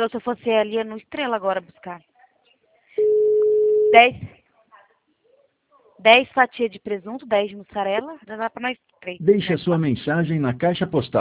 Estrela, se eu fosse ali, ia no Estrela agora buscar. 10 fatias de presunto, 10 de mussarela, já dá pra nós 3. Deixe a sua mensagem na caixa postal.